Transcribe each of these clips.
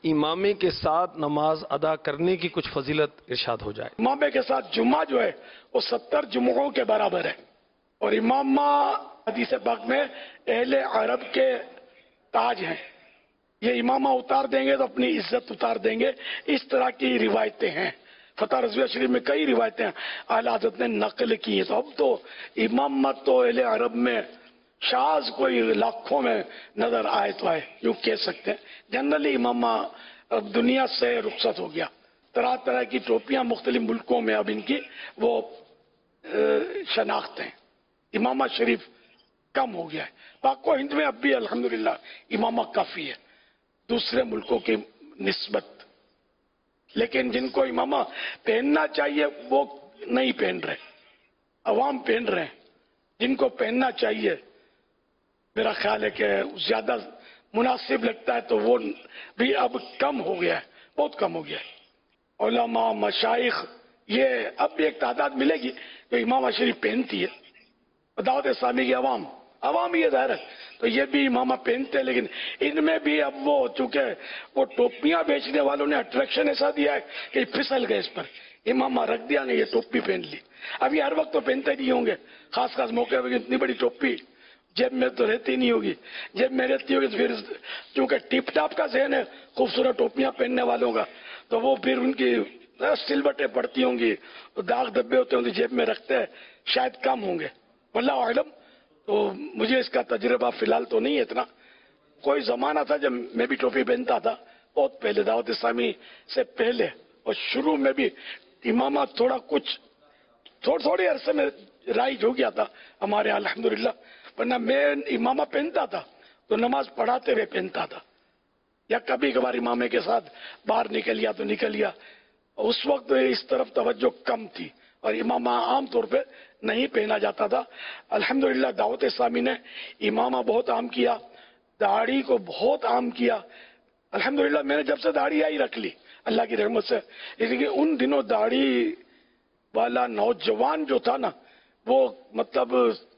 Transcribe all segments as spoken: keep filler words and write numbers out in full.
امامے کے ساتھ نماز ادا کرنے کی کچھ فضیلت ارشاد ہو جائے۔ امامے کے ساتھ جمعہ جو ہے وہ ستر جمعوں کے برابر ہے، اور امامہ حدیث پاک میں اہل عرب کے تاج ہیں، یہ امامہ اتار دیں گے تو اپنی عزت اتار دیں گے، اس طرح کی روایتیں ہیں۔ فتح رضویہ شریف میں کئی روایتیں اعلی حضرت نے نقل کی ہیں۔ تو اب تو امامت تو اہل عرب میں شاذ کوئی لاکھوں میں نظر آئے تو آئے، یوں کہہ سکتے ہیں۔ جنرلی امامہ اب دنیا سے رخصت ہو گیا، طرح طرح کی ٹوپیاں مختلف ملکوں میں اب ان کی وہ شناخت ہیں، امامہ شریف کم ہو گیا ہے۔ پاک و ہند میں اب بھی الحمدللہ امامہ کافی ہے دوسرے ملکوں کی نسبت، لیکن جن کو امامہ پہننا چاہیے وہ نہیں پہن رہے، عوام پہن رہے ہیں۔ جن کو پہننا چاہیے میرا خیال ہے کہ زیادہ مناسب لگتا ہے تو وہ بھی اب کم ہو گیا ہے، بہت کم ہو گیا ہے۔ علماء، مشائخ، یہ اب بھی ایک تعداد ملے گی جو امامہ شریف پہنتی ہے۔ دعوت اسلامی کی عوام عوام یہ ظاہر ہے تو یہ بھی امامہ پہنتے ہیں، لیکن ان میں بھی اب وہ چونکہ وہ ٹوپیاں بیچنے والوں نے اٹریکشن ایسا دیا ہے کہ پھسل گئے اس پر، امامہ رکھ دیا نہیں، یہ ٹوپی پہن لی۔ ابھی ہر وقت تو پہنتے نہیں ہوں گے، خاص خاص موقع پہ اتنی بڑی ٹوپی جیب میں تو رہتی نہیں ہوگی، جیب میں رہتی ہوگی تو پھر چونکہ ٹیپ ٹاپ کا ذہن ہے خوبصورت ٹوپیاں پہننے والوں کا، تو وہ پھر ان کی سلبٹیں پڑتی ہوں گی، داغ دھبے ہوتے ہوں گے، جیب میں رکھتے ہیں، شاید کم ہوں گے، واللہ اعلم۔ تو مجھے اس کا تجربہ فی الحال تو نہیں ہے اتنا۔ کوئی زمانہ تھا جب میں بھی ٹوپی پہنتا تھا، بہت پہلے دعوت اسلامی سے پہلے، اور شروع میں بھی امامہ تھوڑا کچھ تھوڑ تھوڑی عرصے میں رائج ہو گیا تھا ہمارے یہاں الحمدللہ، ورنہ میں امامہ پہنتا تھا تو نماز پڑھاتے ہوئے پہنتا تھا، یا کبھی کبھار امامے کے ساتھ باہر نکل گیا تو نکل گیا۔ اس وقت اس طرف توجہ کم تھی اور امامہ عام طور پہ نہیں پہنا جاتا تھا۔ الحمدللہ دعوت اسلامی نے امامہ بہت عام کیا، داڑھی کو بہت عام کیا۔ الحمدللہ میں نے جب سے داڑھی آئی رکھ لی اللہ کی رحمت سے، لیکن ان دنوں داڑھی والا نوجوان جو تھا نا، وہ مطلب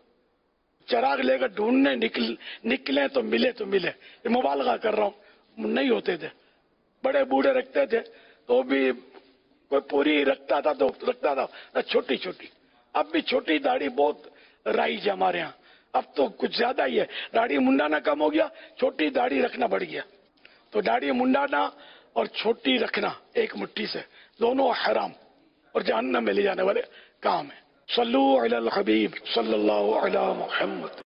چراغ لے کر ڈھونڈنے نکل نکلے تو ملے تو ملے، یہ مبالغہ کر رہا ہوں، نہیں ہوتے تھے۔ بڑے بوڑھے رکھتے تھے تو بھی کوئی پوری رکھتا تھا تو رکھتا تھا چھوٹی چھوٹی، اب بھی چھوٹی داڑھی بہت رائج ہے ہمارے ہاں، اب تو کچھ زیادہ ہی ہے، داڑھی منڈانا کم ہو گیا، چھوٹی داڑھی رکھنا بڑھ گیا۔ تو داڑھی منڈانا اور چھوٹی رکھنا ایک مٹھی سے، دونوں حرام اور جہنم میں لے جانے والے کام ہیں۔ صلو علی الحبیب صلی اللہ علی محمد۔